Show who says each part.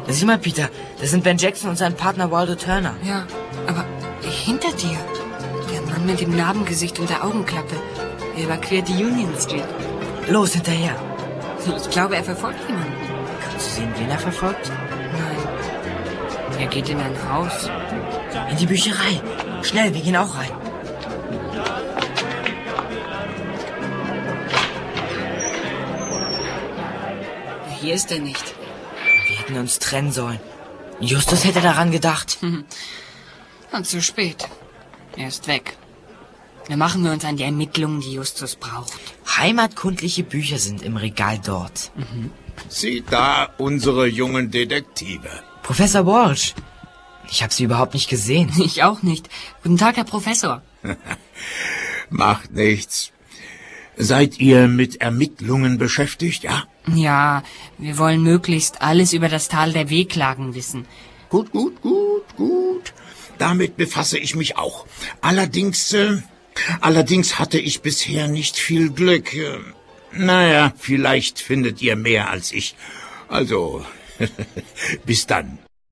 Speaker 1: Sieh mal, Peter, das sind Ben Jackson und sein Partner Waldo Turner.
Speaker 2: Ja, aber hinter dir, der Mann mit dem Narbengesicht und der Augenklappe, er überquert die Union Street.
Speaker 1: Los, hinterher.
Speaker 2: Ich glaube, er verfolgt jemanden.
Speaker 1: Kannst du sehen, wen er verfolgt?
Speaker 2: Nein. Er geht in ein Haus.
Speaker 1: In die Bücherei. Schnell, wir gehen auch rein.
Speaker 2: Hier ist er nicht.
Speaker 1: Wir hätten uns trennen sollen. Justus hätte daran gedacht.
Speaker 2: Und zu spät. Er ist weg. Dann machen wir uns an die Ermittlungen, die Justus braucht.
Speaker 1: Heimatkundliche Bücher sind im Regal dort.
Speaker 3: Sieh da, unsere jungen Detektive.
Speaker 1: Professor Walsh. Ich habe sie überhaupt nicht gesehen.
Speaker 2: Ich auch nicht. Guten Tag, Herr Professor.
Speaker 3: Macht nichts. Seid ihr mit Ermittlungen beschäftigt, ja?
Speaker 2: Ja, wir wollen möglichst alles über das Tal der Wehklagen wissen.
Speaker 3: Gut. Damit befasse ich mich auch. Allerdings hatte ich bisher nicht viel Glück. Naja, vielleicht findet ihr mehr als ich. Also, bis dann.